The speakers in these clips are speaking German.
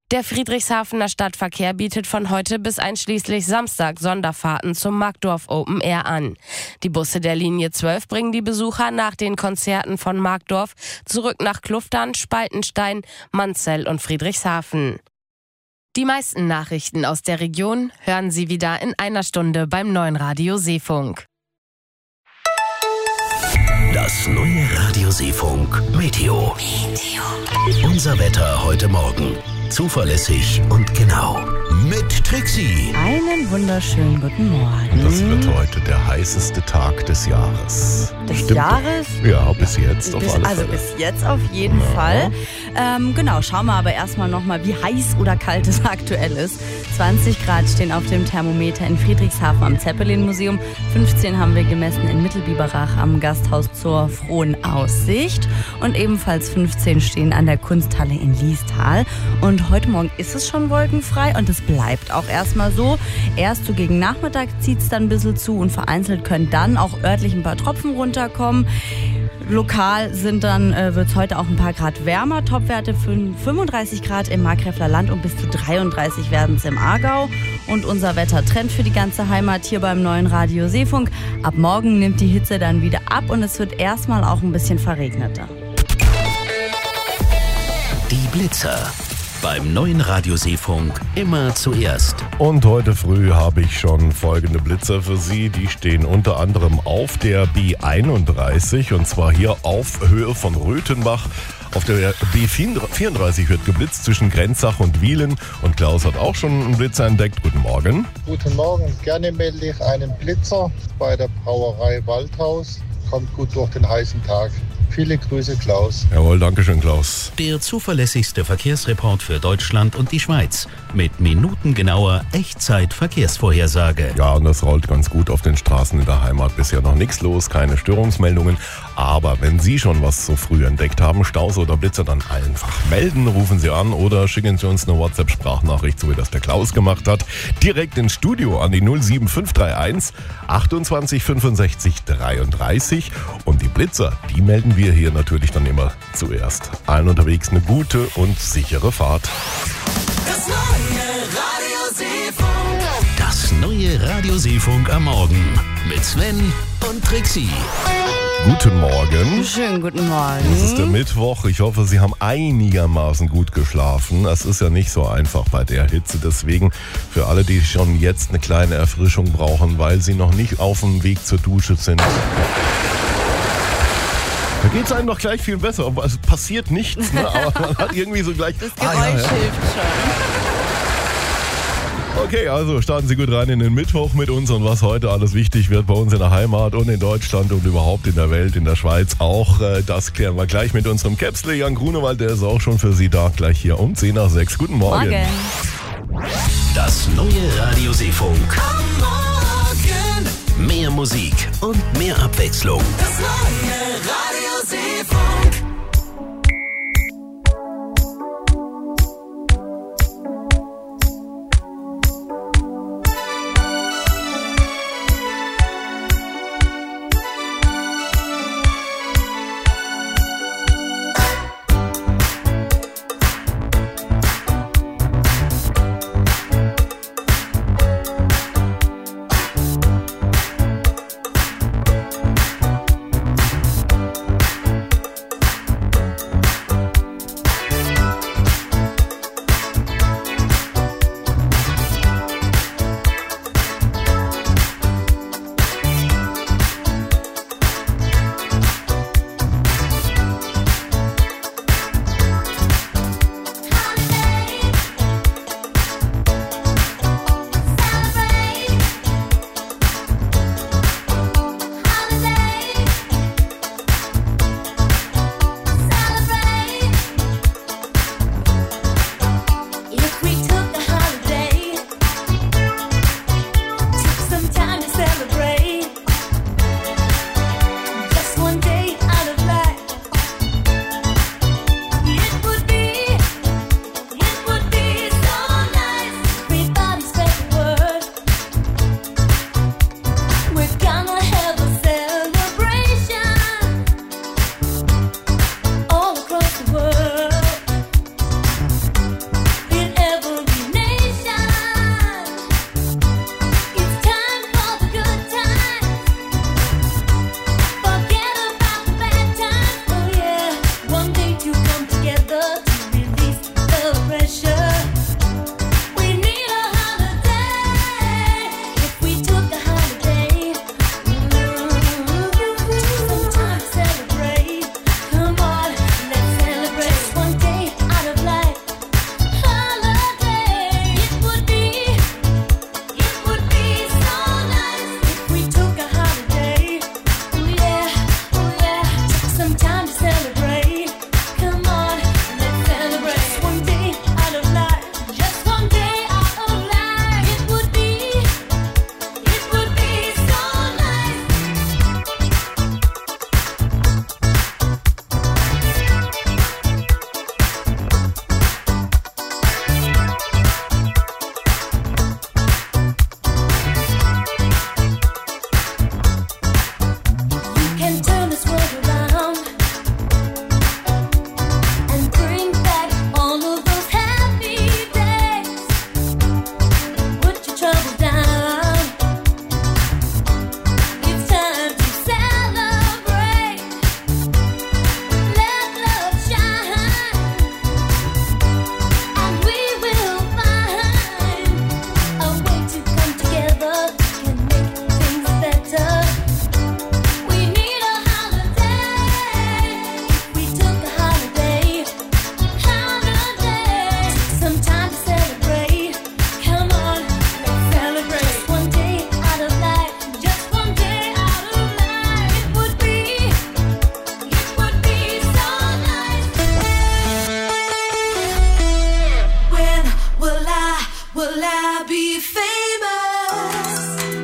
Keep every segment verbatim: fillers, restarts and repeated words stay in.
Der Friedrichshafener Stadtverkehr bietet von heute bis einschließlich Samstag Sonderfahrten zum Markdorf Open Air an. Die Busse der Linie zwölf bringen die Besucher nach den Konzerten von Markdorf zurück nach Kluftern, Spaltenstein, Manzell und Friedrichshafen. Die meisten Nachrichten aus der Region hören Sie wieder in einer Stunde beim neuen Radio Seefunk. Das neue Radio Seefunk Meteo. Meteo. Unser Wetter heute Morgen. Zuverlässig und genau. Mit Trixie. Einen wunderschönen guten Morgen. Das wird heute der heißeste Tag des Jahres. Des Stimmt Jahres? Das? Ja, bis jetzt auf bis, alle also Fälle. bis jetzt auf jeden ja. Fall. Ähm, genau, schauen wir aber erstmal nochmal, wie heiß oder kalt es aktuell ist. zwanzig Grad stehen auf dem Thermometer in Friedrichshafen am Zeppelin-Museum. fünfzehn haben wir gemessen in Mittelbiberach am Gasthaus zur Frohen Aussicht. Und ebenfalls fünfzehn stehen an der Kunsthalle in Liestal. Und heute Morgen ist es schon wolkenfrei und es bleibt auch erstmal so. Erst so gegen Nachmittag zieht es dann ein bisschen zu und vereinzelt können dann auch örtlich ein paar Tropfen runterkommen. Lokal sind dann, äh, wird es heute auch ein paar Grad wärmer. Topwerte für fünfunddreißig Grad im Markgräfler Land und bis zu dreiunddreißig werden es im Aargau. Und unser Wettertrend für die ganze Heimat hier beim neuen Radio Seefunk. Ab morgen nimmt die Hitze dann wieder ab und es wird erstmal auch ein bisschen verregneter. Die Blitzer. Beim neuen Radio Seefunk immer zuerst. Und heute früh habe ich schon folgende Blitzer für Sie. Die stehen unter anderem auf der B einunddreißig und zwar hier auf Höhe von Röthenbach. Auf der B vierunddreißig wird geblitzt zwischen Grenzach und Wielen. Und Klaus hat auch schon einen Blitzer entdeckt. Guten Morgen. Guten Morgen. Gerne melde ich einen Blitzer bei der Brauerei Waldhaus. Kommt gut durch den heißen Tag. Viele Grüße, Klaus. Jawohl, danke schön, Klaus. Der zuverlässigste Verkehrsreport für Deutschland und die Schweiz. Mit minutengenauer Echtzeit-Verkehrsvorhersage. Ja, und das rollt ganz gut auf den Straßen in der Heimat. Bisher noch nichts los, keine Störungsmeldungen. Aber wenn Sie schon was so früh entdeckt haben, Staus oder Blitzer, dann einfach melden, rufen Sie an oder schicken Sie uns eine WhatsApp-Sprachnachricht, so wie das der Klaus gemacht hat. Direkt ins Studio an die null sieben fünf drei eins achtundzwanzig fünfundsechzig dreiunddreißig. Und die Blitzer, die melden wir hier natürlich dann immer zuerst. Allen unterwegs eine gute und sichere Fahrt. Das neue Radio Seefunk. Das neue Radio Seefunk am Morgen. Mit Sven und Trixie. Guten Morgen. Schönen guten Morgen. Es ist der Mittwoch. Ich hoffe, Sie haben einigermaßen gut geschlafen. Es ist ja nicht so einfach bei der Hitze. Deswegen für alle, die schon jetzt eine kleine Erfrischung brauchen, weil sie noch nicht auf dem Weg zur Dusche sind. Da geht es einem doch gleich viel besser. Aber es passiert nichts, ne? Aber man hat irgendwie so gleich... Das Geräusch ah, ja, ja. hilft schon. Okay, also starten Sie gut rein in den Mittwoch mit uns und was heute alles wichtig wird bei uns in der Heimat und in Deutschland und überhaupt in der Welt, in der Schweiz auch. Das klären wir gleich mit unserem Käpsle Jan Grunewald, der ist auch schon für Sie da, gleich hier um zehn nach sechs. Guten Morgen. Morgen. Das neue Radio Seefunk. Am Morgen. Mehr Musik und mehr Abwechslung. Das neue Radio Seefunk. be famous?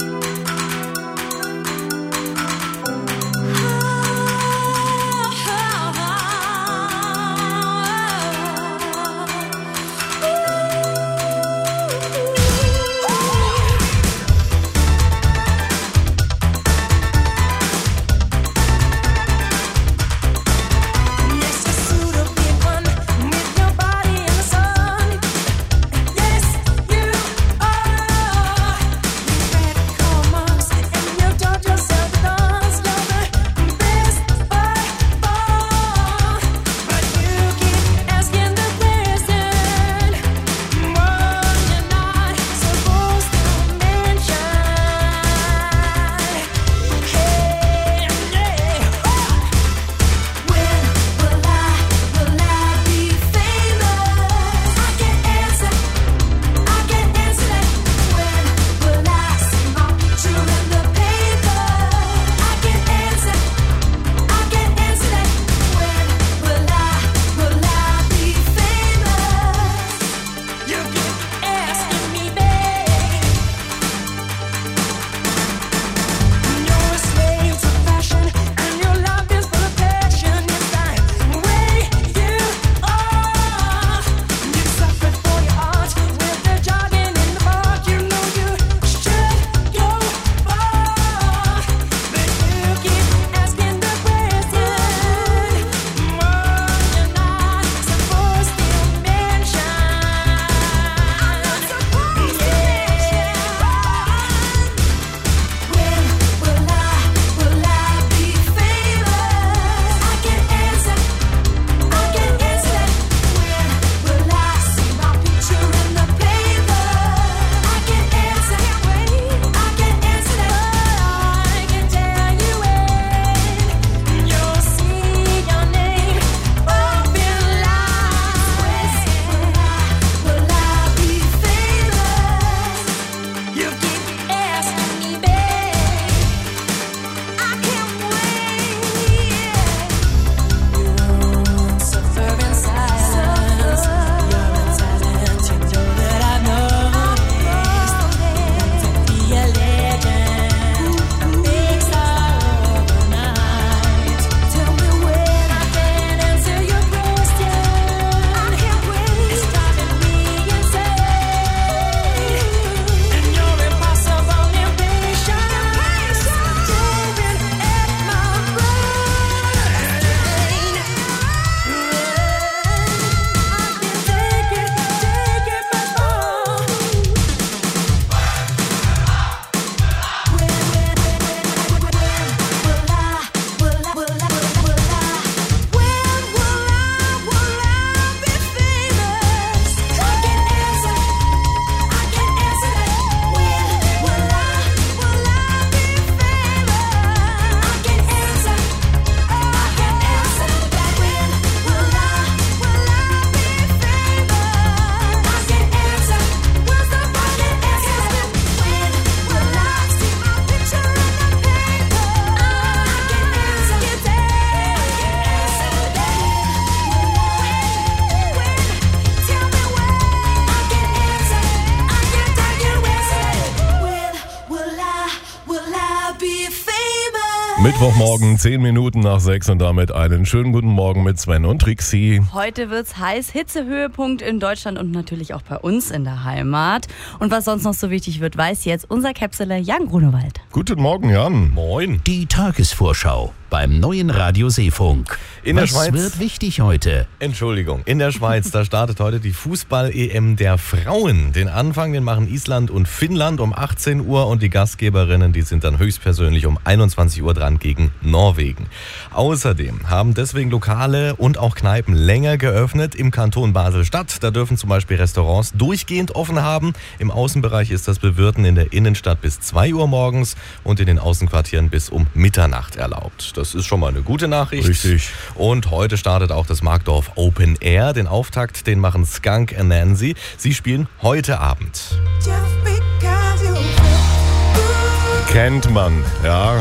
Mittwochmorgen, zehn Minuten nach sechs und damit einen schönen guten Morgen mit Sven und Trixie. Heute wird's heiß, Hitzehöhepunkt in Deutschland und natürlich auch bei uns in der Heimat. Und was sonst noch so wichtig wird, weiß jetzt unser Capsuler Jan Grunewald. Guten Morgen, Jan. Moin. Die Tagesvorschau beim neuen Radio Seefunk. In der Was Schweiz wird wichtig heute? Entschuldigung, in der Schweiz, da startet heute die Fußball-E M der Frauen. Den Anfang, den machen Island und Finnland um achtzehn Uhr und die Gastgeberinnen, die sind dann höchstpersönlich um einundzwanzig Uhr dran gegen Norwegen. Außerdem haben deswegen Lokale und auch Kneipen länger geöffnet im Kanton Basel-Stadt. Da dürfen zum Beispiel Restaurants durchgehend offen haben. Im Außenbereich ist das Bewirten in der Innenstadt bis zwei Uhr morgens und in den Außenquartieren bis um Mitternacht erlaubt. Das ist schon mal eine gute Nachricht. Richtig. Und heute startet auch das Markdorf Open Air. Den Auftakt, den machen Skunk and Nancy. Sie spielen heute Abend. Kennt man, ja.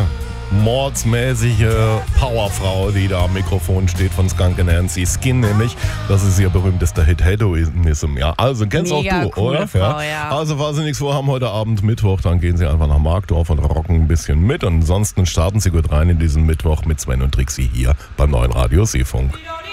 mordsmäßige Powerfrau, die da am Mikrofon steht von Skunk Nancy Skin, nämlich. Das ist ihr berühmtester Hit Hedonism. Ja, also kennst Mega auch du, coole oder? Frau, ja. Also, falls Sie nichts vorhaben heute Abend Mittwoch, dann gehen Sie einfach nach Markdorf und rocken ein bisschen mit. Und ansonsten starten Sie gut rein in diesen Mittwoch mit Sven und Trixie hier beim neuen Radio Seefunk.